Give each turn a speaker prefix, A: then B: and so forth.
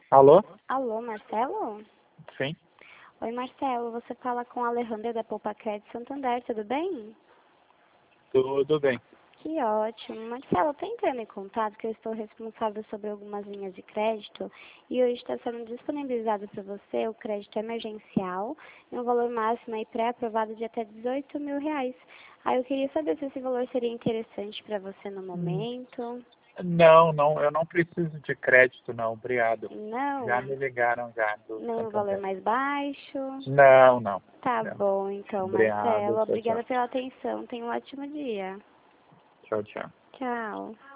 A: Alô?
B: Alô, Marcelo?
A: Sim,
B: Oi, Marcelo, você fala com a Alejandra da Poupa Crédito Santander, tudo bem?
A: tudo bem.
B: Que ótimo. Marcelo, estou entrando em contato que eu estou responsável sobre algumas linhas de crédito e hoje está sendo disponibilizado para você o crédito emergencial em um valor máximo aí pré-aprovado de até R$ 18.000. Aí eu queria saber se esse valor seria interessante para você no momento.
A: Não, eu não preciso de crédito, não, obrigado. Já
B: Não?
A: me ligaram já do
B: Não, um valor
A: Santander.
B: mais baixo?
A: Não.
B: Tá
A: Não.
B: bom, então,
A: Obrigado,
B: Marcelo.
A: tchau,
B: Obrigada
A: tchau.
B: pela atenção. Tenha um ótimo dia.
A: Tchau, tchau.
B: Tchau.